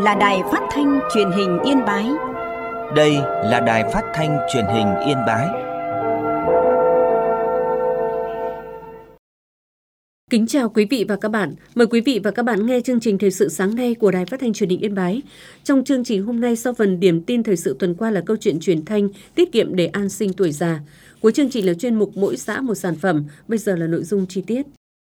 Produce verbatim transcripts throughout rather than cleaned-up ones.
là Đài Phát thanh Truyền hình Yên Bái. Đây là Đài Phát thanh Truyền hình Yên Bái. Kính chào quý vị và các bạn. Mời quý vị và các bạn nghe chương trình Thời sự sáng nay của Đài Phát thanh Truyền hình Yên Bái. Trong chương trình hôm nay, sau phần điểm tin thời sự tuần qua là câu chuyện truyền thanh tiết kiệm để an sinh tuổi già. Cuối chương trình là chuyên mục Mỗi xã một sản phẩm. Bây giờ là nội dung chi tiết.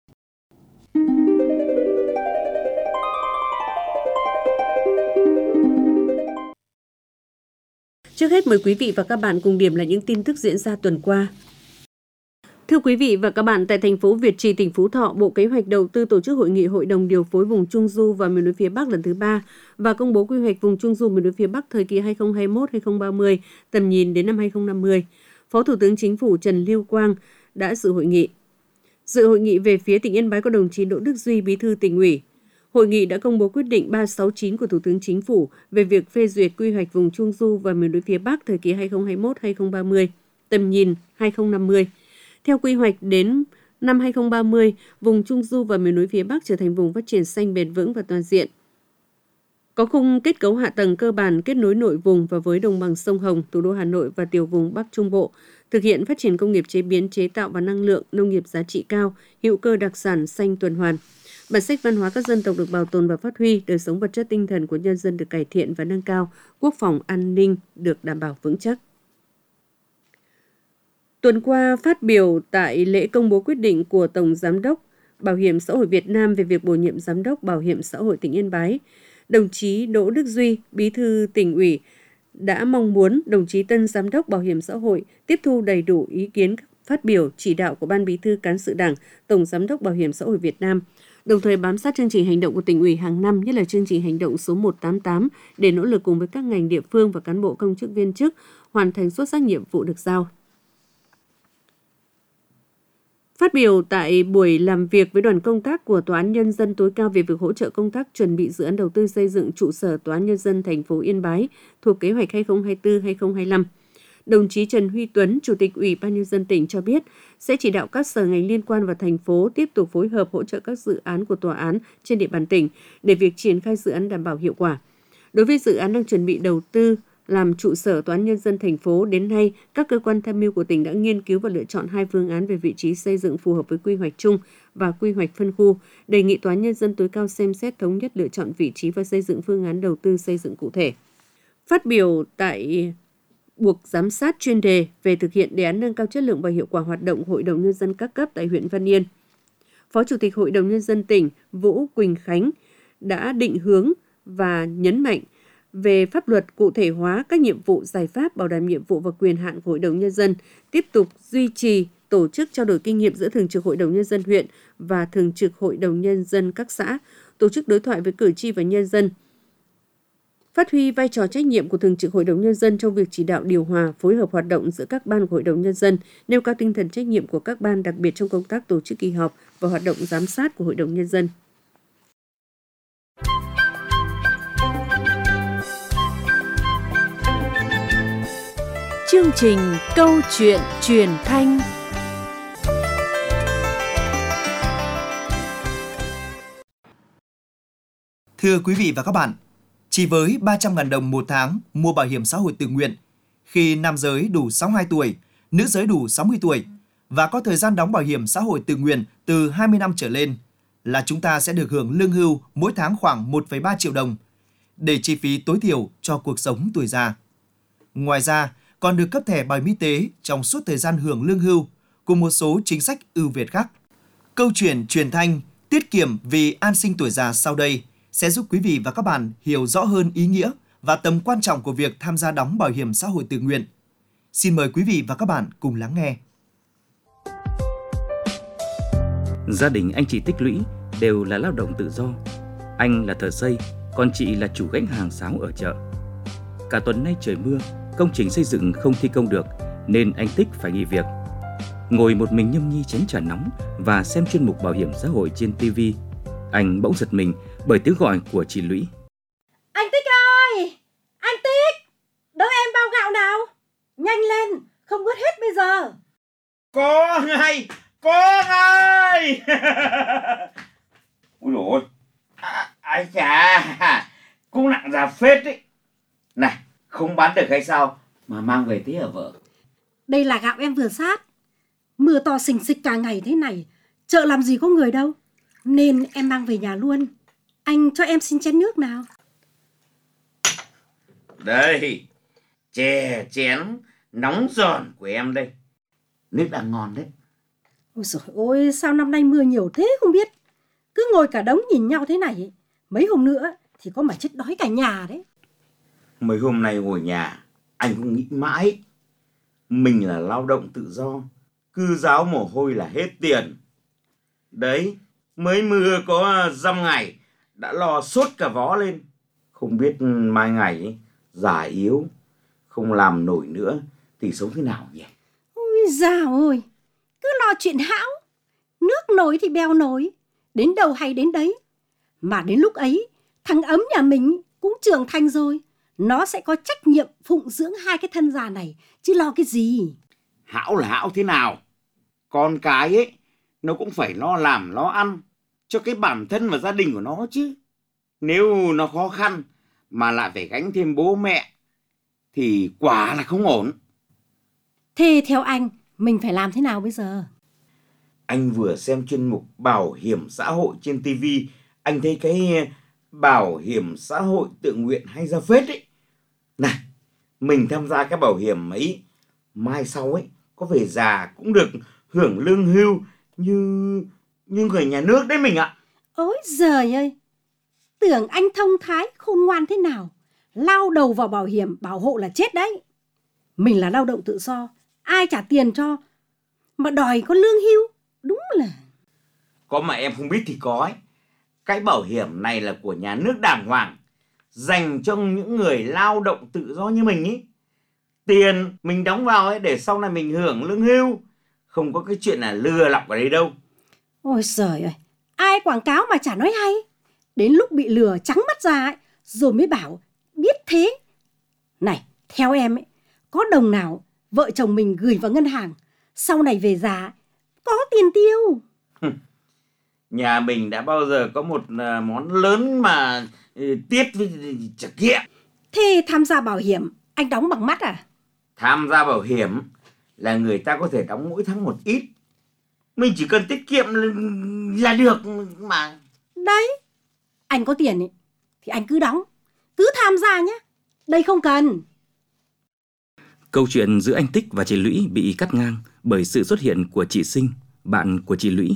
Trước hết mời quý vị và các bạn cùng điểm lại những tin tức diễn ra tuần qua. Thưa quý vị và các bạn, tại thành phố Việt Trì, tỉnh Phú Thọ, Bộ Kế hoạch Đầu tư tổ chức hội nghị Hội đồng điều phối vùng Trung Du và miền núi phía Bắc lần thứ ba và công bố quy hoạch vùng Trung Du miền núi phía Bắc thời kỳ hai nghìn không trăm hai mươi mốt đến hai nghìn không trăm ba mươi, tầm nhìn đến năm hai nghìn không trăm năm mươi. Phó Thủ tướng Chính phủ Trần Lưu Quang đã dự hội nghị. Dự hội nghị về phía tỉnh Yên Bái có đồng chí Đỗ Đức Duy, Bí thư Tỉnh ủy. Hội nghị đã công bố quyết định ba trăm sáu mươi chín của Thủ tướng Chính phủ về việc phê duyệt quy hoạch vùng Trung Du và miền núi phía Bắc thời kỳ hai nghìn không trăm hai mươi mốt đến hai nghìn không trăm ba mươi, tầm nhìn hai nghìn không trăm năm mươi. Theo quy hoạch, đến năm hai nghìn không trăm ba mươi, vùng Trung Du và miền núi phía Bắc trở thành vùng phát triển xanh bền vững và toàn diện. Có khung kết cấu hạ tầng cơ bản kết nối nội vùng và với đồng bằng sông Hồng, thủ đô Hà Nội và tiểu vùng Bắc Trung Bộ, thực hiện phát triển công nghiệp chế biến, chế tạo và năng lượng, nông nghiệp giá trị cao, hữu cơ đặc sản xanh tuần hoàn. Bản sắc văn hóa các dân tộc được bảo tồn và phát huy, đời sống vật chất tinh thần của nhân dân được cải thiện và nâng cao, quốc phòng an ninh được đảm bảo vững chắc. Tuần qua, phát biểu tại lễ công bố quyết định của Tổng Giám đốc Bảo hiểm xã hội Việt Nam về việc bổ nhiệm Giám đốc Bảo hiểm xã hội tỉnh Yên Bái, đồng chí Đỗ Đức Duy, Bí thư Tỉnh ủy, đã mong muốn đồng chí tân Giám đốc Bảo hiểm xã hội tiếp thu đầy đủ ý kiến phát biểu chỉ đạo của Ban Bí thư Cán sự Đảng, Tổng Giám đốc Bảo hiểm xã hội Việt Nam, đồng thời bám sát chương trình hành động của Tỉnh ủy hàng năm, nhất là chương trình hành động số một trăm tám mươi tám để nỗ lực cùng với các ngành địa phương và cán bộ công chức viên chức hoàn thành xuất sắc nhiệm vụ được giao. Phát biểu tại buổi làm việc với đoàn công tác của Tòa án Nhân dân tối cao về việc hỗ trợ công tác chuẩn bị dự án đầu tư xây dựng trụ sở Tòa án Nhân dân thành phố Yên Bái thuộc kế hoạch hai nghìn không trăm hai mươi tư đến hai nghìn không trăm hai mươi lăm, đồng chí Trần Huy Tuấn, Chủ tịch Ủy ban Nhân dân tỉnh cho biết sẽ chỉ đạo các sở ngành liên quan và thành phố tiếp tục phối hợp hỗ trợ các dự án của tòa án trên địa bàn tỉnh để việc triển khai dự án đảm bảo hiệu quả. Đối với dự án đang chuẩn bị đầu tư làm trụ sở Tòa án Nhân dân thành phố, đến nay, các cơ quan tham mưu của tỉnh đã nghiên cứu và lựa chọn hai phương án về vị trí xây dựng phù hợp với quy hoạch chung và quy hoạch phân khu, đề nghị Tòa án Nhân dân tối cao xem xét thống nhất lựa chọn vị trí và xây dựng phương án đầu tư xây dựng cụ thể. Phát biểu tại buộc giám sát chuyên đề về thực hiện đề án nâng cao chất lượng và hiệu quả hoạt động Hội đồng Nhân dân các cấp tại huyện Văn Yên, Phó Chủ tịch Hội đồng Nhân dân tỉnh Vũ Quỳnh Khánh đã định hướng và nhấn mạnh về pháp luật cụ thể hóa các nhiệm vụ giải pháp bảo đảm nhiệm vụ và quyền hạn của Hội đồng Nhân dân, tiếp tục duy trì tổ chức trao đổi kinh nghiệm giữa Thường trực Hội đồng Nhân dân huyện và Thường trực Hội đồng Nhân dân các xã, tổ chức đối thoại với cử tri và nhân dân, phát huy vai trò trách nhiệm của Thường trực Hội đồng Nhân dân trong việc chỉ đạo điều hòa, phối hợp hoạt động giữa các ban của Hội đồng Nhân dân, nêu cao tinh thần trách nhiệm của các ban, đặc biệt trong công tác tổ chức kỳ họp và hoạt động giám sát của Hội đồng Nhân dân. Chương trình Câu chuyện truyền thanh. Thưa quý vị và các bạn, chỉ với ba trăm nghìn đồng một tháng mua bảo hiểm xã hội tự nguyện, khi nam giới đủ sáu mươi hai tuổi, nữ giới đủ sáu mươi tuổi và có thời gian đóng bảo hiểm xã hội tự nguyện từ hai mươi năm trở lên, là chúng ta sẽ được hưởng lương hưu mỗi tháng khoảng một phẩy ba triệu đồng để chi phí tối thiểu cho cuộc sống tuổi già. Ngoài ra, còn được cấp thẻ bảo hiểm y tế trong suốt thời gian hưởng lương hưu cùng một số chính sách ưu việt khác. Câu chuyện truyền thanh tiết kiệm vì an sinh tuổi già sau đây sẽ giúp quý vị và các bạn hiểu rõ hơn ý nghĩa và tầm quan trọng của việc tham gia đóng bảo hiểm xã hội tự nguyện. Xin mời quý vị và các bạn cùng lắng nghe. Gia đình anh chị tích lũy đều là lao động tự do. Anh là thợ xây, còn chị là chủ gánh hàng sáo ở chợ. Cả tuần nay trời mưa, công trình xây dựng không thi công được nên anh Tích phải nghỉ việc. Ngồi một mình nhâm nhi chén trà nóng và xem chuyên mục bảo hiểm xã hội trên ti vi, anh bỗng giật mình bởi tiếng gọi của chị Lũy. Anh Tích ơi! Anh Tích! Đỡ em bao gạo nào! Nhanh lên! Không ướt hết bây giờ! Có ngay! Có ngay! Ôi dồi ôi! À, ai chà! cũng nặng ra phết đấy. Này, không bán được hay sao mà mang về thế hả vợ? Đây là gạo em vừa sát. Mưa to xình xịch cả ngày thế này, chợ làm gì có người đâu, nên em mang về nhà luôn. Anh cho em xin chén nước nào. Đây, chè chén nóng giòn của em đây. Nước đang ngon đấy. Ôi dồi ôi, sao năm nay mưa nhiều thế không biết. Cứ ngồi cả đống nhìn nhau thế này, mấy hôm nữa thì có mà chết đói cả nhà đấy. Mấy hôm nay ngồi nhà, anh cũng nghĩ mãi. Mình là lao động tự do, cứ ráo mồ hôi là hết tiền. Đấy, mới mưa có dăm ngày, đã lo sốt cả vó lên. Không biết mai ngày ấy, già yếu, không làm nổi nữa thì sống thế nào nhỉ? Ôi dào ôi, cứ lo chuyện hão. Nước nổi thì bèo nổi, đến đâu hay đến đấy. Mà đến lúc ấy, thằng Ấm nhà mình cũng trưởng thành rồi, nó sẽ có trách nhiệm phụng dưỡng hai cái thân già này, chứ lo cái gì. Hão là hão thế nào? Con cái ấy, nó cũng phải lo làm, lo ăn cho cái bản thân và gia đình của nó chứ. Nếu nó khó khăn mà lại phải gánh thêm bố mẹ thì quả là không ổn. Thế theo anh, mình phải làm thế nào bây giờ? Anh vừa xem chuyên mục bảo hiểm xã hội trên ti vi, anh thấy cái bảo hiểm xã hội tự nguyện hay ra phết ấy. Này, mình tham gia cái bảo hiểm ấy, mai sau ấy có về già cũng được hưởng lương hưu như như người nhà nước đấy mình ạ. Ôi giời ơi, tưởng anh thông thái khôn ngoan thế nào, lao đầu vào bảo hiểm bảo hộ là chết đấy. Mình là lao động tự do, ai trả tiền cho mà đòi có lương hưu, đúng là... Có mà em không biết thì có ấy. Cái bảo hiểm này là của nhà nước đàng hoàng, dành cho những người lao động tự do như mình ý. Tiền mình đóng vào ấy để sau này mình hưởng lương hưu, không có cái chuyện là lừa lọc ở đây đâu. Ôi giời ơi, ai quảng cáo mà chả nói hay. Đến lúc bị lừa trắng mắt ra ấy, rồi mới bảo biết thế. Này, theo em ấy, có đồng nào vợ chồng mình gửi vào ngân hàng, sau này về già có tiền tiêu? Nhà mình đã bao giờ có một món lớn mà tiết với trả kiệm. Thế tham gia bảo hiểm anh đóng bằng mắt à? Tham gia bảo hiểm là người ta có thể đóng mỗi tháng một ít. Mình chỉ cần tiết kiệm là được mà. Đấy, anh có tiền ấy, thì anh cứ đóng, cứ tham gia nhé. Đây không cần. Câu chuyện giữa anh Tích và chị Lũy bị cắt ngang bởi sự xuất hiện của chị Sinh, bạn của chị Lũy.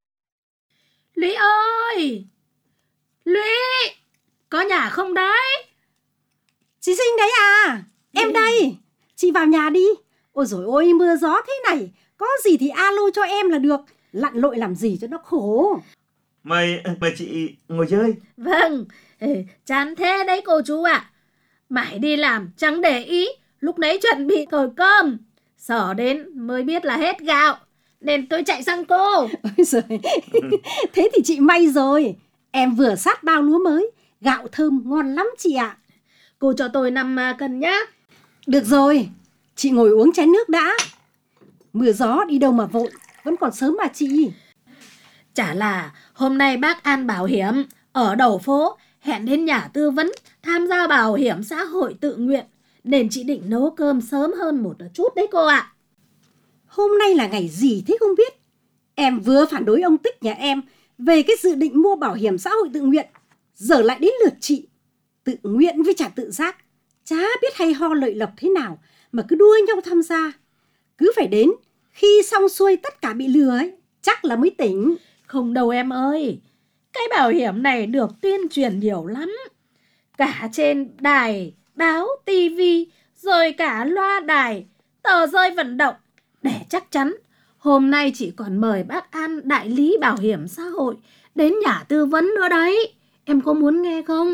Lũy ơi! Lũy! Có nhà không đấy? Chị Sinh đấy à? Em đây. Chị vào nhà đi. Ôi dồi ôi, mưa gió thế này, có gì thì alo cho em là được. Lặn lội làm gì cho nó khổ. Mời, mời chị ngồi chơi. Vâng, chán thế đấy cô chú ạ. À. Mãi đi làm chẳng để ý, lúc nãy chuẩn bị thổi cơm, sở đến mới biết là hết gạo, nên tôi chạy sang cô. Ôi giời, thế thì chị may rồi. Em vừa sát bao lúa mới, gạo thơm ngon lắm chị ạ. À. Cô cho tôi năm cân nhá. Được rồi, chị ngồi uống chén nước đã. Mưa gió đi đâu mà vội, vẫn còn sớm mà chị. Chả là hôm nay bác An bảo hiểm ở đầu phố hẹn đến nhà tư vấn tham gia bảo hiểm xã hội tự nguyện, nên chị định nấu cơm sớm hơn một chút đấy cô ạ. À. Hôm nay là ngày gì thế không biết. Em vừa phản đối ông Tích nhà em về cái dự định mua bảo hiểm xã hội tự nguyện, giờ lại đến lượt chị. Tự nguyện với chả tự giác, chả biết hay ho lợi lộc thế nào mà cứ đua nhau tham gia. Cứ phải đến khi xong xuôi tất cả bị lừa ấy, chắc là mới tỉnh. Không đâu em ơi, cái bảo hiểm này được tuyên truyền nhiều lắm. Cả trên đài, báo, tivi, rồi cả loa đài, tờ rơi vận động. Để chắc chắn, hôm nay chị còn mời bác An đại lý bảo hiểm xã hội đến nhà tư vấn nữa đấy. Em có muốn nghe không?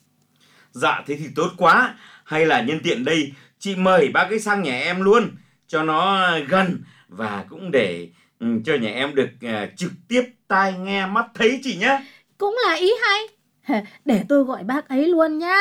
Dạ thế thì tốt quá. Hay là nhân tiện đây chị mời bác ấy sang nhà em luôn, cho nó gần và cũng để um, cho nhà em được uh, trực tiếp tai nghe mắt thấy chị nhé. Cũng là ý hay. Để tôi gọi bác ấy luôn nhá.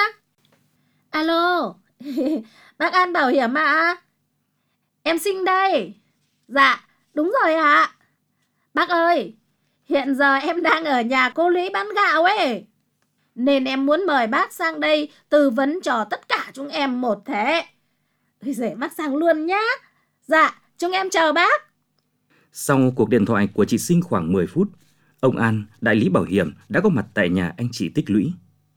Alo, bác An bảo hiểm ạ? À? Em Sinh đây. Dạ, đúng rồi ạ. À. Bác ơi, hiện giờ em đang ở nhà cô Lý bán gạo ấy. Nên em muốn mời bác sang đây tư vấn cho tất cả chúng em một thế. Thôi dễ bác sang luôn nhá. Dạ, chúng em chào bác. Sau cuộc điện thoại của chị Sinh khoảng mười phút, ông An, đại lý bảo hiểm, đã có mặt tại nhà anh chị Tích Lũy.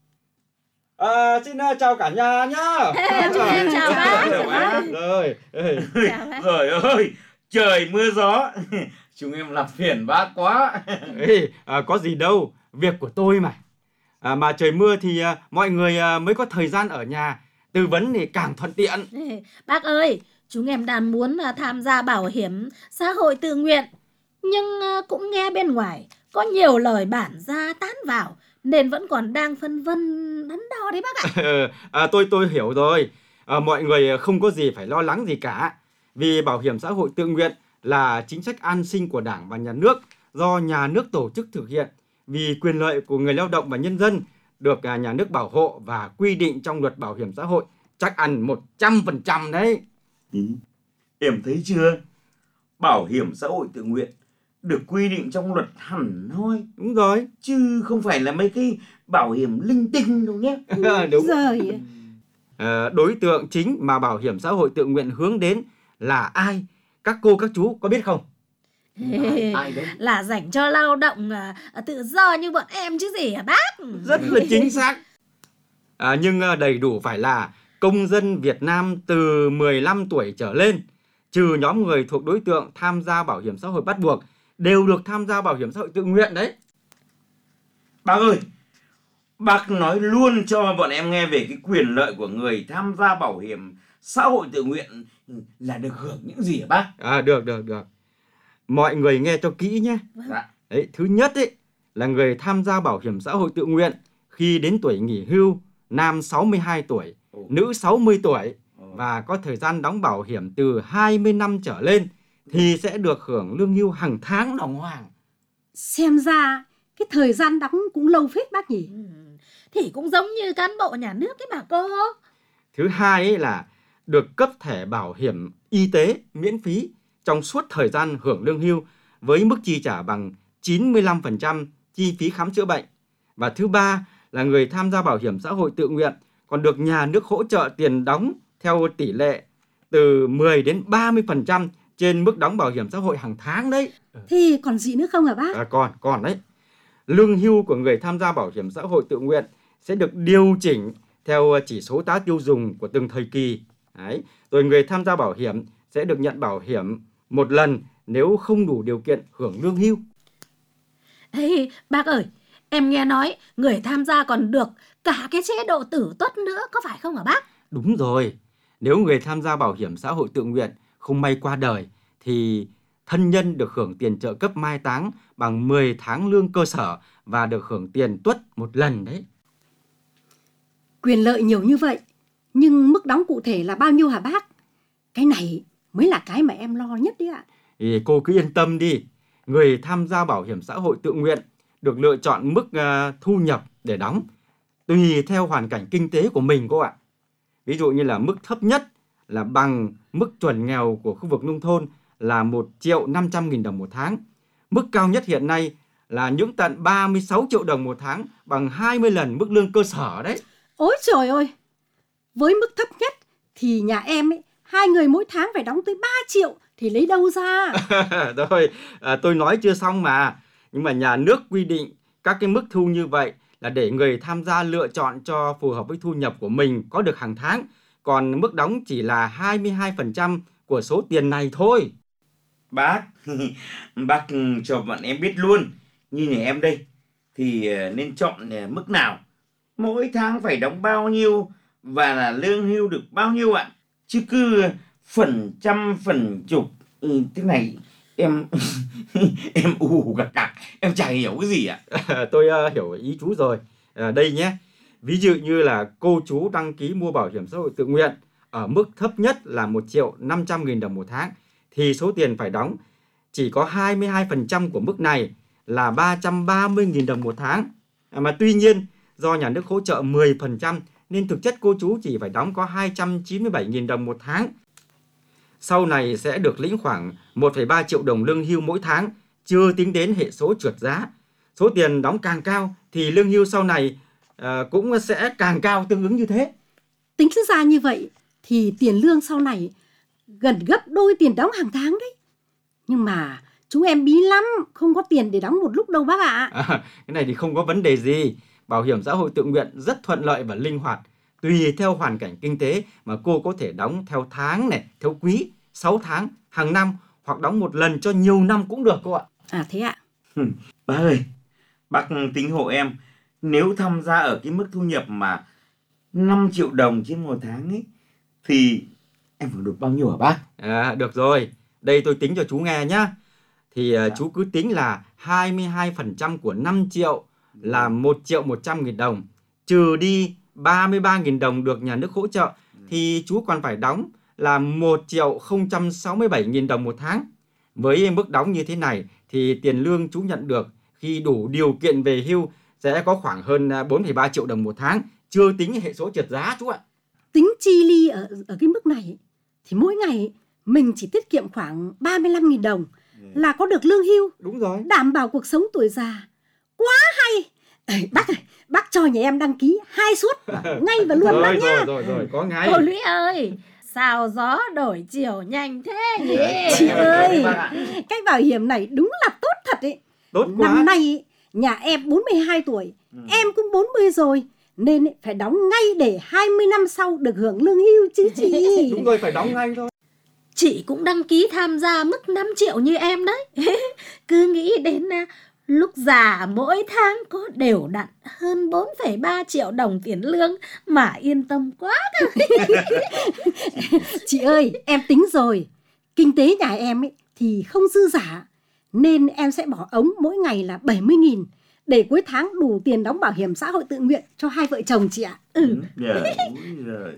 À, xin uh, chào cả nhà nhá. Chúng em chào bác. Rồi. Chào bác. Trời ơi, trời mưa gió. Chúng em làm phiền bác quá. Ê, à, có gì đâu, việc của tôi mà. À, mà trời mưa thì à, mọi người à, mới có thời gian ở nhà, tư vấn thì càng thuận tiện. Bác ơi, chúng em đang muốn à, tham gia bảo hiểm xã hội tự nguyện, nhưng à, cũng nghe bên ngoài có nhiều lời bản ra tán vào, nên vẫn còn đang phân vân đắn đo đấy bác ạ. à, tôi tôi hiểu rồi. À, mọi người không có gì phải lo lắng gì cả. Vì bảo hiểm xã hội tự nguyện là chính sách an sinh của Đảng và Nhà nước do nhà nước tổ chức thực hiện vì quyền lợi của người lao động và nhân dân được nhà nước bảo hộ và quy định trong luật bảo hiểm xã hội chắc ăn một trăm phần trăm đấy. Ừ. Em thấy chưa? Bảo hiểm xã hội tự nguyện được quy định trong luật hẳn hoi. Đúng rồi. Chứ không phải là mấy cái bảo hiểm linh tinh đâu nhé. Đúng Rồi. À, đối tượng chính mà bảo hiểm xã hội tự nguyện hướng đến là ai? Các cô các chú có biết không? Ai, ai đấy? Là dành cho lao động à, tự do như bọn em chứ gì hả bác? Rất là chính xác. À, nhưng đầy đủ phải là công dân Việt Nam từ mười lăm tuổi trở lên, trừ nhóm người thuộc đối tượng tham gia bảo hiểm xã hội bắt buộc, đều được tham gia bảo hiểm xã hội tự nguyện đấy. Bác ơi, bác nói luôn cho bọn em nghe về cái quyền lợi của người tham gia bảo hiểm xã hội tự nguyện là được hưởng những gì hả bác? À, được, được, được. Mọi người nghe cho kỹ nhé. Dạ. Đấy, thứ nhất ấy, là người tham gia bảo hiểm xã hội tự nguyện khi đến tuổi nghỉ hưu, nam sáu mươi hai tuổi, Ồ. nữ sáu mươi tuổi Ồ. và có thời gian đóng bảo hiểm từ hai mươi năm trở lên thì sẽ được hưởng lương hưu hàng tháng đàng hoàng. Xem ra cái thời gian đóng cũng lâu phết bác nhỉ? Ừ. Thì cũng giống như cán bộ nhà nước đấy bà cô. Thứ hai ấy là được cấp thẻ bảo hiểm y tế miễn phí trong suốt thời gian hưởng lương hưu với mức chi trả bằng chín mươi lăm phần trăm chi phí khám chữa bệnh. Và thứ ba là người tham gia bảo hiểm xã hội tự nguyện còn được nhà nước hỗ trợ tiền đóng theo tỷ lệ từ mười đến ba mươi phần trăm trên mức đóng bảo hiểm xã hội hàng tháng đấy. Thì còn gì nữa không hả bác? À, còn, còn đấy. Lương hưu của người tham gia bảo hiểm xã hội tự nguyện sẽ được điều chỉnh theo chỉ số giá tiêu dùng của từng thời kỳ. Đấy. Rồi người tham gia bảo hiểm sẽ được nhận bảo hiểm một lần nếu không đủ điều kiện hưởng lương hưu. Ê, bác ơi, em nghe nói người tham gia còn được cả cái chế độ tử tuất nữa, có phải không hả bác? Đúng rồi. Nếu người tham gia bảo hiểm xã hội tự nguyện không may qua đời thì thân nhân được hưởng tiền trợ cấp mai táng bằng mười tháng lương cơ sở và được hưởng tiền tuất một lần đấy. Quyền lợi nhiều như vậy, nhưng mức đóng cụ thể là bao nhiêu hả bác? Cái này mới là cái mà em lo nhất đấy ạ. Thì cô cứ yên tâm đi. Người tham gia bảo hiểm xã hội tự nguyện được lựa chọn mức uh, thu nhập để đóng tùy theo hoàn cảnh kinh tế của mình cô ạ. Ví dụ như là mức thấp nhất là bằng mức chuẩn nghèo của khu vực nông thôn là một triệu năm trăm nghìn đồng một tháng. Mức cao nhất hiện nay là những tận ba mươi sáu triệu đồng một tháng, bằng hai mươi lần mức lương cơ sở đấy. Ôi trời ơi! Với mức thấp nhất thì nhà em ấy, hai người mỗi tháng phải đóng tới ba triệu thì lấy đâu ra? Rồi, à, tôi nói chưa xong mà. Nhưng mà nhà nước quy định các cái mức thu như vậy là để người tham gia lựa chọn cho phù hợp với thu nhập của mình có được hàng tháng. Còn mức đóng chỉ là hai mươi hai phần trăm của số tiền này thôi. Bác, bác cho bọn em biết luôn. Như nhà em đây thì nên chọn mức nào, mỗi tháng phải đóng bao nhiêu và là lương hưu được bao nhiêu ạ? Chứ cứ phần trăm phần chục ừ, thế này em em ù gặt gặt, em chả hiểu cái gì ạ. Tôi uh, hiểu ý chú rồi. À, đây nhé. Ví dụ như là cô chú đăng ký mua bảo hiểm xã hội tự nguyện ở mức thấp nhất là một triệu năm trăm nghìn đồng một tháng thì số tiền phải đóng chỉ có hai mươi hai phần trăm của mức này là ba trăm ba mươi nghìn đồng một tháng. À, mà tuy nhiên do nhà nước hỗ trợ mười phần trăm nên thực chất cô chú chỉ phải đóng có hai trăm chín mươi bảy nghìn đồng một tháng. Sau này sẽ được lĩnh khoảng một phẩy ba triệu đồng lương hưu mỗi tháng, chưa tính đến hệ số trượt giá. Số tiền đóng càng cao thì lương hưu sau này à, cũng sẽ càng cao tương ứng như thế. Tính ra như vậy thì tiền lương sau này gần gấp đôi tiền đóng hàng tháng đấy. Nhưng mà chúng em bí lắm, không có tiền để đóng một lúc đâu bác ạ. À, cái này thì không có vấn đề gì. Bảo hiểm xã hội tự nguyện rất thuận lợi và linh hoạt. Tùy theo hoàn cảnh kinh tế mà cô có thể đóng theo tháng này, theo quý, sáu tháng, hàng năm hoặc đóng một lần cho nhiều năm cũng được cô ạ. À thế ạ. Bác ơi, bác tính hộ em, nếu tham gia ở cái mức thu nhập mà năm triệu đồng trên một tháng ấy, thì em phải được bao nhiêu hả bác? À, được rồi, đây tôi tính cho chú nghe nhá. Thì uh, chú cứ tính là hai mươi hai phần trăm của năm triệu là một triệu một trăm nghìn đồng, trừ đi ba mươi ba nghìn đồng được nhà nước hỗ trợ, thì chú còn phải đóng là một triệu không trăm sáu mươi bảy nghìn đồng một tháng. Với mức đóng như thế này thì tiền lương chú nhận được khi đủ điều kiện về hưu sẽ có khoảng hơn bốn phẩy ba triệu đồng một tháng, chưa tính hệ số trượt giá chú ạ. Tính chi ly ở, ở cái mức này thì mỗi ngày mình chỉ tiết kiệm khoảng ba mươi lăm nghìn đồng là có được lương hưu. Đúng rồi. Đảm bảo cuộc sống tuổi già. Quá hay. À, bác ơi, bác cho nhà em đăng ký hai suất ngay và luôn rồi, bác nhá. Rồi, rồi, rồi, có ngay. Cô Lũy ơi, sao gió đổi chiều nhanh thế nhỉ? Chị ơi, cái bảo hiểm này đúng là tốt thật ấy. Tốt quá. Năm nay nhà em bốn mươi hai tuổi, ừ. em cũng bốn mươi rồi, nên phải đóng ngay để hai mươi năm sau được hưởng lương hưu chứ chị. Đúng rồi, phải đóng ngay thôi. Chị cũng đăng ký tham gia mức năm triệu như em đấy. Cứ nghĩ đến lúc già mỗi tháng có đều đặn hơn bốn phẩy ba triệu đồng tiền lương mà yên tâm quá. Chị ơi, em tính rồi. Kinh tế nhà em ấy thì không dư giả, nên em sẽ bỏ ống mỗi ngày là bảy mươi nghìn để cuối tháng đủ tiền đóng bảo hiểm xã hội tự nguyện cho hai vợ chồng chị ạ. Ừ. Trời ơi.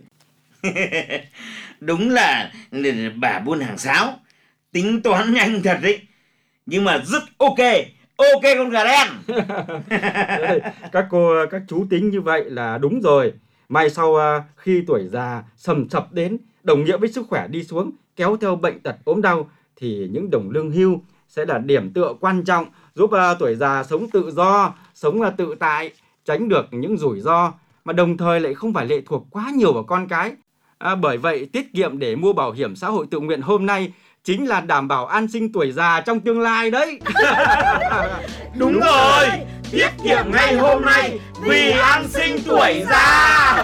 Đúng là bà buôn hàng sáo, tính toán nhanh thật đấy. Nhưng mà rất ok. Ok con gà đen. Các cô, các chú tính như vậy là đúng rồi. Mai sau khi tuổi già sầm sập đến, đồng nghĩa với sức khỏe đi xuống, kéo theo bệnh tật ốm đau, thì những đồng lương hưu sẽ là điểm tựa quan trọng giúp tuổi già sống tự do, sống tự tại, tránh được những rủi ro, mà đồng thời lại không phải lệ thuộc quá nhiều vào con cái. À, bởi vậy tiết kiệm để mua bảo hiểm xã hội tự nguyện hôm nay chính là đảm bảo an sinh tuổi già trong tương lai đấy. Đúng, Đúng rồi, tiết kiệm ngay hôm nay vì an sinh tuổi già.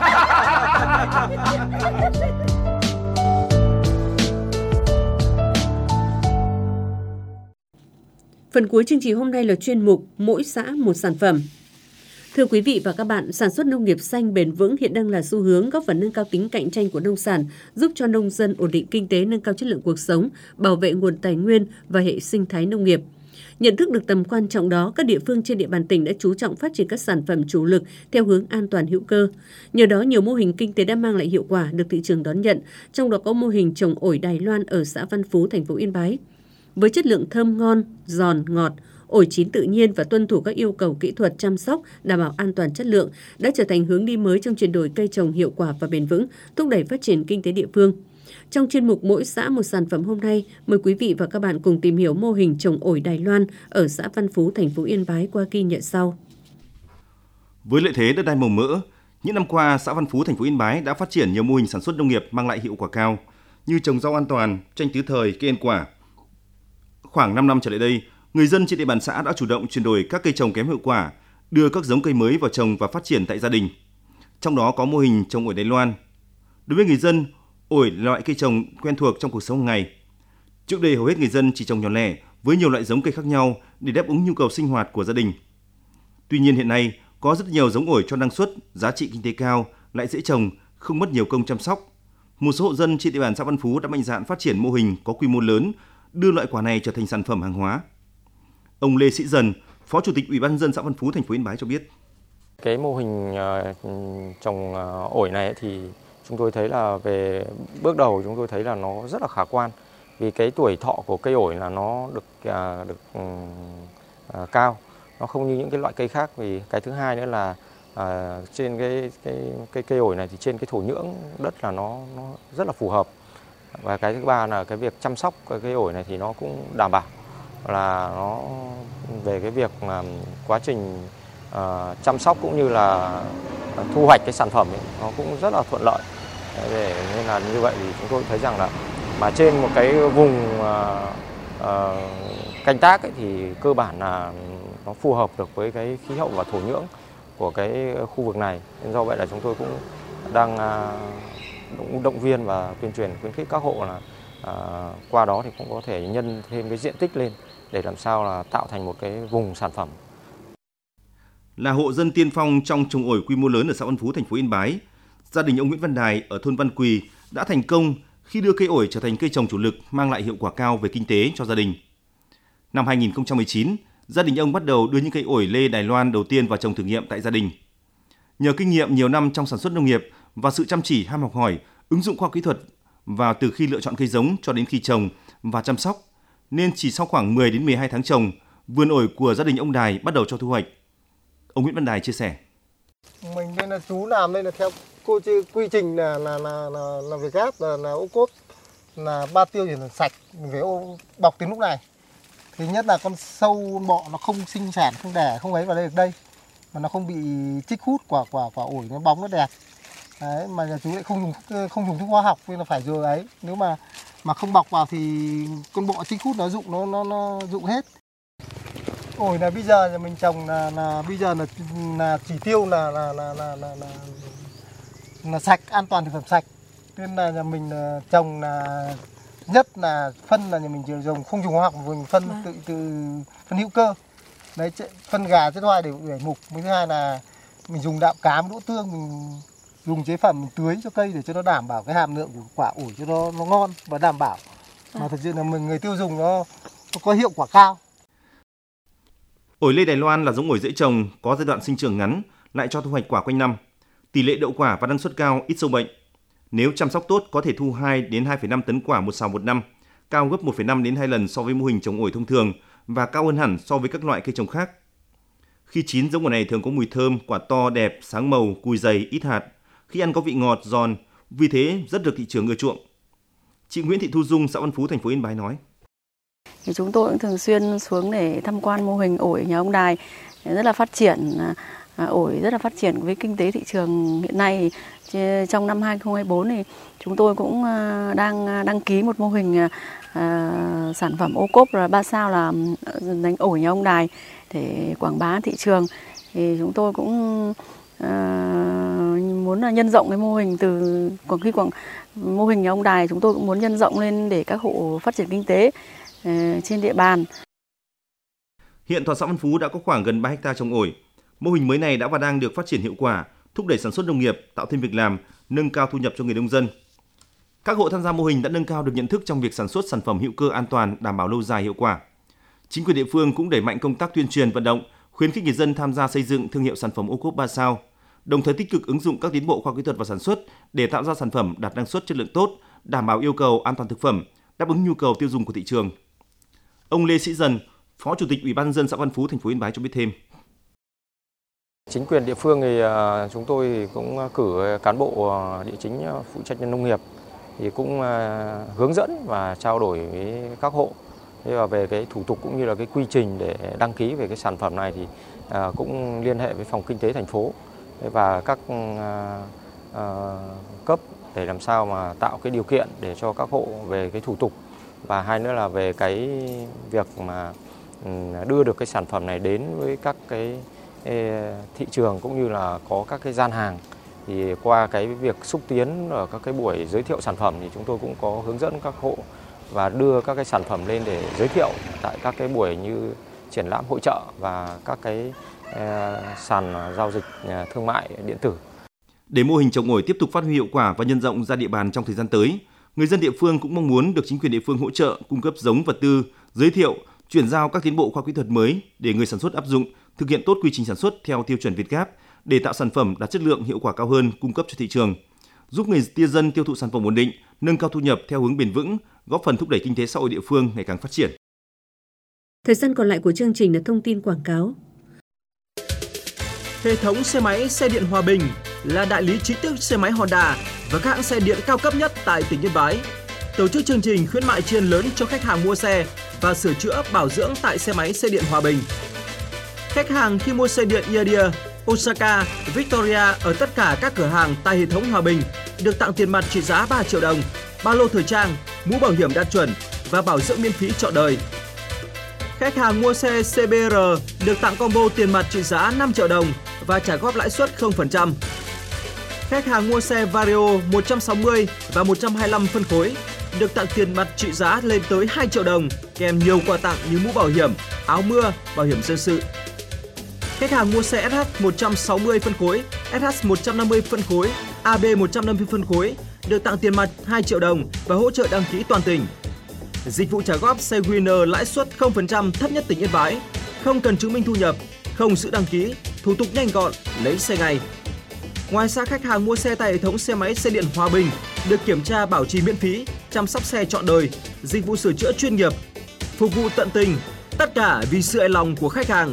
Phần cuối chương trình hôm nay là chuyên mục Mỗi xã một sản phẩm. Thưa quý vị và các bạn, sản xuất nông nghiệp xanh bền vững hiện đang là xu hướng góp phần nâng cao tính cạnh tranh của nông sản, giúp cho nông dân ổn định kinh tế, nâng cao chất lượng cuộc sống, bảo vệ nguồn tài nguyên và hệ sinh thái nông nghiệp. Nhận thức được tầm quan trọng đó, các địa phương trên địa bàn tỉnh đã chú trọng phát triển các sản phẩm chủ lực theo hướng an toàn hữu cơ. Nhờ đó, nhiều mô hình kinh tế đã mang lại hiệu quả được thị trường đón nhận, trong đó có mô hình trồng ổi Đài Loan ở xã Văn Phú, thành phố Yên Bái. Với chất lượng thơm ngon, giòn, ngọt, ổi chín tự nhiên và tuân thủ các yêu cầu kỹ thuật chăm sóc đảm bảo an toàn chất lượng đã trở thành hướng đi mới trong chuyển đổi cây trồng hiệu quả và bền vững, thúc đẩy phát triển kinh tế địa phương. Trong chuyên mục Mỗi xã một sản phẩm hôm nay, mời quý vị và các bạn cùng tìm hiểu mô hình trồng ổi Đài Loan ở xã Văn Phú, thành phố Yên Bái qua ghi nhận sau. Với lợi thế đất đai màu mỡ, những năm qua xã Văn Phú, thành phố Yên Bái đã phát triển nhiều mô hình sản xuất nông nghiệp mang lại hiệu quả cao, như trồng rau an toàn, chanh tứ thời, cây ăn quả. Khoảng năm năm trở lại đây, người dân trên địa bàn xã đã chủ động chuyển đổi các cây trồng kém hiệu quả, đưa các giống cây mới vào trồng và phát triển tại gia đình. Trong đó có mô hình trồng ổi Đài Loan. Đối với người dân, ổi là loại cây trồng quen thuộc trong cuộc sống hàng ngày. Trước đây hầu hết người dân chỉ trồng nhỏ lẻ với nhiều loại giống cây khác nhau để đáp ứng nhu cầu sinh hoạt của gia đình. Tuy nhiên hiện nay có rất nhiều giống ổi cho năng suất, giá trị kinh tế cao, lại dễ trồng, không mất nhiều công chăm sóc. Một số hộ dân trên địa bàn xã Văn Phú đã mạnh dạn phát triển mô hình có quy mô lớn, đưa loại quả này trở thành sản phẩm hàng hóa. Ông Lê Sĩ Dần, Phó Chủ tịch Ủy ban nhân dân xã Văn Phú, thành phố Yên Bái cho biết. Cái mô hình uh, trồng uh, ổi này thì chúng tôi thấy là về bước đầu chúng tôi thấy là nó rất là khả quan, vì cái tuổi thọ của cây ổi là nó được uh, được uh, uh, cao, nó không như những cái loại cây khác. Vì cái thứ hai nữa là uh, trên cái cái cái cây ổi này thì trên cái thổ nhưỡng đất là nó nó rất là phù hợp, và cái thứ ba là cái việc chăm sóc cái cây ổi này thì nó cũng đảm bảo là nó về cái việc mà quá trình uh, chăm sóc cũng như là thu hoạch cái sản phẩm ấy, nó cũng rất là thuận lợi. Để nên là như vậy thì chúng tôi thấy rằng là mà trên một cái vùng uh, uh, canh tác ấy, thì cơ bản là nó phù hợp được với cái khí hậu và thổ nhưỡng của cái khu vực này. Nên do vậy là chúng tôi cũng đang uh, động viên và tuyên truyền khuyến khích các hộ là uh, qua đó thì cũng có thể nhân thêm cái diện tích lên để làm sao là tạo thành một cái vùng sản phẩm. Là hộ dân tiên phong trong trồng ổi quy mô lớn ở xã Văn Phú, thành phố Yên Bái, gia đình ông Nguyễn Văn Đài ở thôn Văn Quỳ đã thành công khi đưa cây ổi trở thành cây trồng chủ lực mang lại hiệu quả cao về kinh tế cho gia đình. Năm hai nghìn không trăm mười chín, gia đình ông bắt đầu đưa những cây ổi lê Đài Loan đầu tiên vào trồng thử nghiệm tại gia đình. Nhờ kinh nghiệm nhiều năm trong sản xuất nông nghiệp và sự chăm chỉ ham học hỏi, ứng dụng khoa học kỹ thuật vào từ khi lựa chọn cây giống cho đến khi trồng và chăm sóc, nên chỉ sau khoảng mười đến mười hai tháng trồng, vườn ổi của gia đình ông Đài bắt đầu cho thu hoạch. Ông Nguyễn Văn Đài chia sẻ: Mình đây là chú làm đây là theo cô quy trình là là là là, là Việt Gáp là, là ô cốp là ba tiêu thì là sạch, mình phải ô, bọc từ lúc này. Thứ nhất là con sâu bọ nó không sinh sản, không đẻ, không ấy vào đây được đây, mà nó không bị chích hút quả quả quả ổi nó bóng nó đẹp. Đấy, mà nhà chú lại không dùng không dùng thuốc hóa học nên là phải rồi ấy. Nếu mà mà không bọc vào thì con bọ chích hút nó dụng nó nó nó dụng hết. Ổi là bây giờ nhà mình trồng là là bây giờ là là chỉ tiêu là là là là là, là, là sạch, an toàn thực phẩm sạch. Nên là nhà mình trồng là nhất là phân là nhà mình chỉ dùng không dùng hóa học, mình phân à. tự tự phân hữu cơ. Đấy, phân gà chất hoai để để mục. Thứ hai là mình dùng đạm cám, đỗ tương, mình dùng chế phẩm mình tưới cho cây để cho nó đảm bảo cái hàm lượng của quả ổi cho nó nó ngon và đảm bảo. Mà thật sự là mình người tiêu dùng nó, nó có hiệu quả cao. Ổi lê Đài Loan là giống ổi dễ trồng, có giai đoạn sinh trưởng ngắn, lại cho thu hoạch quả quanh năm. Tỷ lệ đậu quả và năng suất cao, ít sâu bệnh. Nếu chăm sóc tốt có thể thu hai đến hai phẩy năm tấn quả một sào một năm, cao gấp một phẩy năm đến hai lần so với mô hình trồng ổi thông thường và cao hơn hẳn so với các loại cây trồng khác. Khi chín, giống ổi này thường có mùi thơm, quả to, đẹp, sáng màu, cùi dày, ít hạt. Khi ăn có vị ngọt, giòn, vì thế rất được thị trường ưa chuộng. Chị Nguyễn Thị Thu Dung, xã Văn Phú, thành phố Yên Bái nói: Thì chúng tôi cũng thường xuyên xuống để tham quan mô hình ổi nhà ông Đài, rất là phát triển, ổi rất là phát triển với kinh tế thị trường hiện nay. Trong năm hai nghìn không trăm hai mươi tư thì chúng tôi cũng đang đăng ký một mô hình à, sản phẩm ô cốp là ba sao là đánh ổi nhà ông Đài để quảng bá thị trường. Thì chúng tôi cũng à, muốn là nhân rộng cái mô hình từ quảng khi quảng mô hình nhà ông Đài, chúng tôi cũng muốn nhân rộng lên để các hộ phát triển kinh tế trên địa bàn. Hiện toàn xã Văn Phú đã có khoảng gần ba héc ta trồng ổi. Mô hình mới này đã và đang được phát triển hiệu quả, thúc đẩy sản xuất nông nghiệp, tạo thêm việc làm, nâng cao thu nhập cho người nông dân. Các hộ tham gia mô hình đã nâng cao được nhận thức trong việc sản xuất sản phẩm hữu cơ an toàn, đảm bảo lâu dài hiệu quả. Chính quyền địa phương cũng đẩy mạnh công tác tuyên truyền vận động, khuyến khích người dân tham gia xây dựng thương hiệu sản phẩm ô cốp ba sao, đồng thời tích cực ứng dụng các tiến bộ khoa học kỹ thuật vào sản xuất để tạo ra sản phẩm đạt năng suất chất lượng tốt, đảm bảo yêu cầu an toàn thực phẩm, đáp ứng nhu cầu tiêu dùng của thị trường. Ông Lê Sĩ Dần, Phó Chủ tịch Ủy ban nhân dân xã Văn Phú, thành phố Yên Bái cho biết thêm: Chính quyền địa phương thì chúng tôi cũng cử cán bộ địa chính phụ trách nông nghiệp thì cũng hướng dẫn và trao đổi với các hộ. Thế và về cái thủ tục cũng như là cái quy trình để đăng ký về cái sản phẩm này thì cũng liên hệ với phòng kinh tế thành phố và các cấp để làm sao mà tạo cái điều kiện để cho các hộ về cái thủ tục, và hai nữa là về cái việc mà đưa được cái sản phẩm này đến với các cái thị trường cũng như là có các cái gian hàng. Thì qua cái việc xúc tiến ở các cái buổi giới thiệu sản phẩm thì chúng tôi cũng có hướng dẫn các hộ và đưa các cái sản phẩm lên để giới thiệu tại các cái buổi như triển lãm hội chợ và các cái sàn giao dịch thương mại điện tử. Để mô hình trồng ổi tiếp tục phát huy hiệu quả và nhân rộng ra địa bàn trong thời gian tới, người dân địa phương cũng mong muốn được chính quyền địa phương hỗ trợ cung cấp giống vật tư, giới thiệu, chuyển giao các tiến bộ khoa học kỹ thuật mới để người sản xuất áp dụng, thực hiện tốt quy trình sản xuất theo tiêu chuẩn Việt Gáp để tạo sản phẩm đạt chất lượng, hiệu quả cao hơn cung cấp cho thị trường, giúp người tiêu dân tiêu thụ sản phẩm ổn định, nâng cao thu nhập theo hướng bền vững, góp phần thúc đẩy kinh tế xã hội địa phương ngày càng phát triển. Thời gian còn lại của chương trình là thông tin quảng cáo. Hệ thống xe máy Xe điện Hòa Bình là đại lý chính thức xe máy Honda và các hãng xe điện cao cấp nhất tại tỉnh Yên Bái. Tổ chức chương trình khuyến mại tri ân lớn cho khách hàng mua xe và sửa chữa bảo dưỡng tại xe máy Xe điện Hòa Bình. Khách hàng khi mua xe điện Iadia, Osaka, Victoria ở tất cả các cửa hàng tại hệ thống Hòa Bình được tặng tiền mặt trị giá ba triệu đồng, ba lô thời trang, mũ bảo hiểm đạt chuẩn và bảo dưỡng miễn phí trọn đời. Khách hàng mua xe xê bê rờ được tặng combo tiền mặt trị giá năm triệu đồng và trả góp lãi suất không phần trăm. Khách hàng mua xe Vario một trăm sáu mươi và một trăm hai mươi lăm phân khối được tặng tiền mặt trị giá lên tới hai triệu đồng kèm nhiều quà tặng như mũ bảo hiểm, áo mưa, bảo hiểm dân sự. Khách hàng mua xe ét hát một trăm sáu mươi phân khối, ét hát một trăm năm mươi phân khối, a bê một trăm năm mươi phân khối được tặng tiền mặt hai triệu đồng và hỗ trợ đăng ký toàn tỉnh. Dịch vụ trả góp xe Winner lãi suất không phần trăm thấp nhất tỉnh Yên Bái, không cần chứng minh thu nhập, không giữ đăng ký, thủ tục nhanh gọn, lấy xe ngay. Ngoài ra, khách hàng mua xe tại hệ thống xe máy xe điện Hòa Bình được kiểm tra bảo trì miễn phí, chăm sóc xe trọn đời, dịch vụ sửa chữa chuyên nghiệp, phục vụ tận tình, tất cả vì sự hài lòng của khách hàng.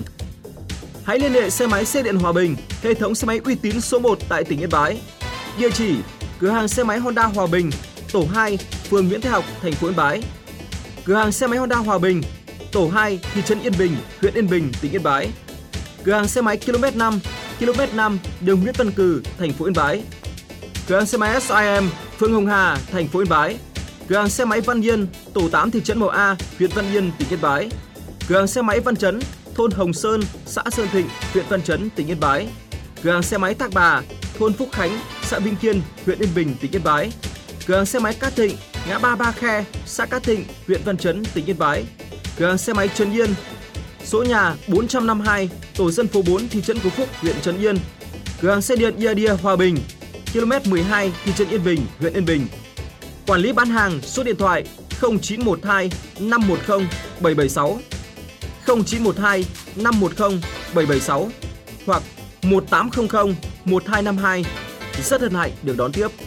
Hãy liên hệ xe máy xe điện Hòa Bình, hệ thống xe máy uy tín số một tại tỉnh Yên Bái. Địa chỉ: cửa hàng xe máy Honda Hòa Bình, tổ hai, phường Nguyễn Thái Học, thành phố Yên Bái. Cửa hàng xe máy Honda Hòa Bình, tổ hai, thị trấn Yên Bình, huyện Yên Bình, tỉnh Yên Bái. Cửa hàng xe máy ki lô mét năm, ki lô mét năm, đường Nguyễn Văn Cừ, thành phố Yên Bái. Cửa hàng xe máy ét i em, phường Hồng Hà, thành phố Yên Bái. Cửa hàng xe máy Văn Yên, tổ tám, thị trấn Mậu A, huyện Văn Yên, tỉnh Yên Bái. Cửa hàng xe máy Văn Chấn, thôn Hồng Sơn, xã Sơn Thịnh, huyện Văn Chấn, tỉnh Yên Bái. Cửa hàng xe máy Thác Bà, thôn Phúc Khánh, xã Vĩnh Kiên, huyện Yên Bình, tỉnh Yên Bái. Cửa hàng xe máy Cát Thịnh, ngã ba Ba Khe, xã Cát Thịnh, huyện Văn Chấn, tỉnh Yên Bái. Cửa hàng xe máy Trấn Yên, số nhà bốn trăm năm mươi hai, tổ dân phố bốn, thị trấn Phú Phúc, huyện Trấn Yên. Cửa hàng xe điện Iadia Hòa Bình, ki lô mét mười hai, thị trấn Yên Bình, huyện Yên Bình. Quản lý bán hàng, số điện thoại không chín một hai năm một không bảy bảy sáu, không chín một hai năm một không bảy bảy sáu hoặc một tám không không một hai năm hai. Rất hân hạnh được đón tiếp.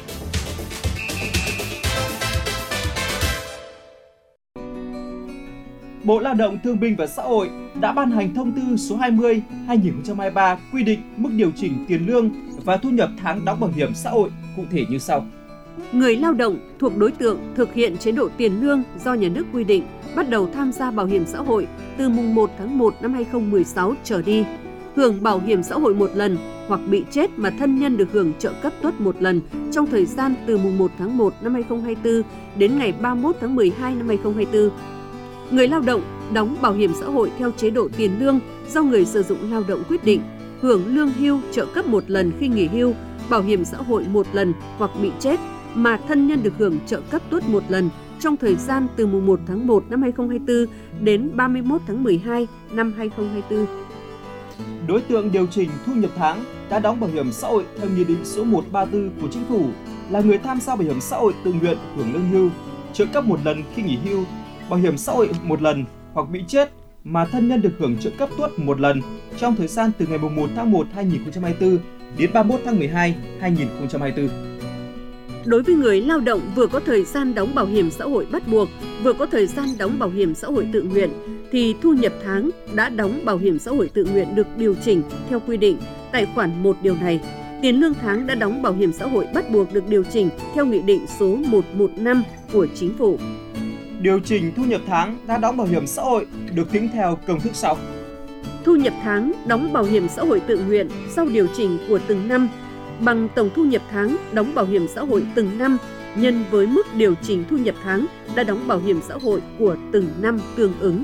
Bộ Lao động Thương binh và Xã hội đã ban hành thông tư số hai mươi trên hai nghìn không trăm hai mươi ba quy định mức điều chỉnh tiền lương và thu nhập tháng đóng bảo hiểm xã hội cụ thể như sau. Người lao động thuộc đối tượng thực hiện chế độ tiền lương do nhà nước quy định bắt đầu tham gia bảo hiểm xã hội từ mùng một tháng một năm hai nghìn không trăm mười sáu trở đi, hưởng bảo hiểm xã hội một lần hoặc bị chết mà thân nhân được hưởng trợ cấp tuất một lần trong thời gian từ mùng một tháng một năm hai nghìn không trăm hai mươi tư đến ngày ba mươi mốt tháng mười hai năm hai nghìn không trăm hai mươi tư. Người lao động đóng bảo hiểm xã hội theo chế độ tiền lương do người sử dụng lao động quyết định, hưởng lương hưu trợ cấp một lần khi nghỉ hưu, bảo hiểm xã hội một lần hoặc bị chết mà thân nhân được hưởng trợ cấp tuất một lần trong thời gian từ mùng một tháng một năm hai nghìn không trăm hai mươi tư đến ba mươi mốt tháng mười hai năm hai nghìn không trăm hai mươi tư. Đối tượng điều chỉnh thu nhập tháng đã đóng bảo hiểm xã hội theo Nghị định số một trăm ba mươi tư của Chính phủ là người tham gia bảo hiểm xã hội tự nguyện hưởng lương hưu, trợ cấp một lần khi nghỉ hưu, bảo hiểm xã hội một lần hoặc bị chết mà thân nhân được hưởng trợ cấp tuất một lần trong thời gian từ ngày mùng một tháng một năm hai nghìn không trăm hai mươi tư đến ba mươi mốt tháng mười hai năm hai nghìn không trăm hai mươi tư. Đối với người lao động vừa có thời gian đóng bảo hiểm xã hội bắt buộc, vừa có thời gian đóng bảo hiểm xã hội tự nguyện, thì thu nhập tháng đã đóng bảo hiểm xã hội tự nguyện được điều chỉnh theo quy định tại khoản một điều này. Tiền lương tháng đã đóng bảo hiểm xã hội bắt buộc được điều chỉnh theo Nghị định số một trăm mười lăm của Chính phủ. Điều chỉnh thu nhập tháng đã đóng bảo hiểm xã hội được tính theo công thức sau. Thu nhập tháng đóng bảo hiểm xã hội tự nguyện sau điều chỉnh của từng năm bằng tổng thu nhập tháng đóng bảo hiểm xã hội từng năm nhân với mức điều chỉnh thu nhập tháng đã đóng bảo hiểm xã hội của từng năm tương ứng.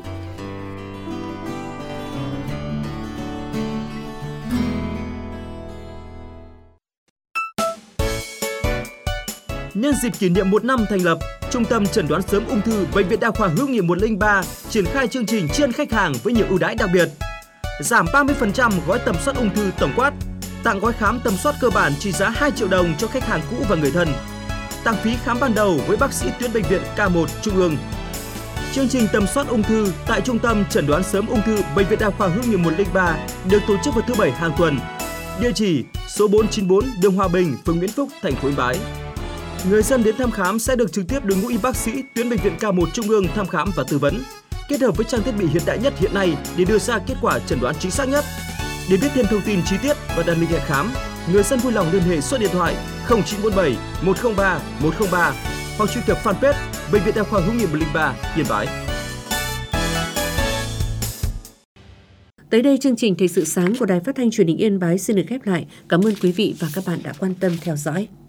Nhân dịp kỷ niệm một năm thành lập, Trung tâm Chẩn đoán sớm ung thư Bệnh viện Đa khoa Hữu nghị một không ba triển khai chương trình tri ân khách hàng với nhiều ưu đãi đặc biệt. Giảm ba mươi phần trăm gói tầm soát ung thư tổng quát, tặng gói khám tầm soát cơ bản trị giá hai triệu đồng cho khách hàng cũ và người thân. Tặng phí khám ban đầu với bác sĩ tuyến bệnh viện K một Trung ương. Chương trình tầm soát ung thư tại Trung tâm Chẩn đoán sớm ung thư Bệnh viện Đa khoa Hữu nghị một không ba được tổ chức vào thứ Bảy hàng tuần. Địa chỉ số bốn trăm chín mươi tư đường Hòa Bình, phường Nguyễn Phúc, thành phố Yên Bái. Người dân đến thăm khám sẽ được trực tiếp đội ngũ y bác sĩ tuyến bệnh viện K một Trung ương thăm khám và tư vấn, kết hợp với trang thiết bị hiện đại nhất hiện nay để đưa ra kết quả chẩn đoán chính xác nhất. Để biết thêm thông tin chi tiết và đặt lịch hẹn khám, người dân vui lòng liên hệ số điện thoại không chín bốn bảy một không ba một không ba hoặc truy cập fanpage Bệnh viện Đa khoa Hữu nghị một không ba Yên Bái. Tới đây chương trình Thời sự sáng của Đài Phát thanh Truyền hình Yên Bái xin được khép lại. Cảm ơn quý vị và các bạn đã quan tâm theo dõi.